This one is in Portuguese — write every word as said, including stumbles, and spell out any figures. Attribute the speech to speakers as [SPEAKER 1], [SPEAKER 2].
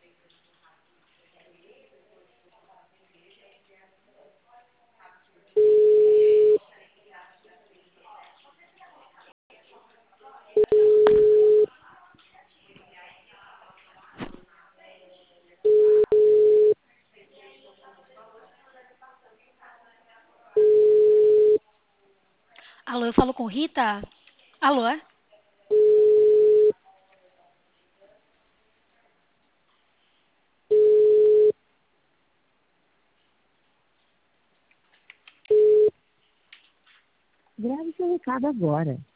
[SPEAKER 1] Alô, eu falo com Rita? Alô?
[SPEAKER 2] Grave seu recado agora.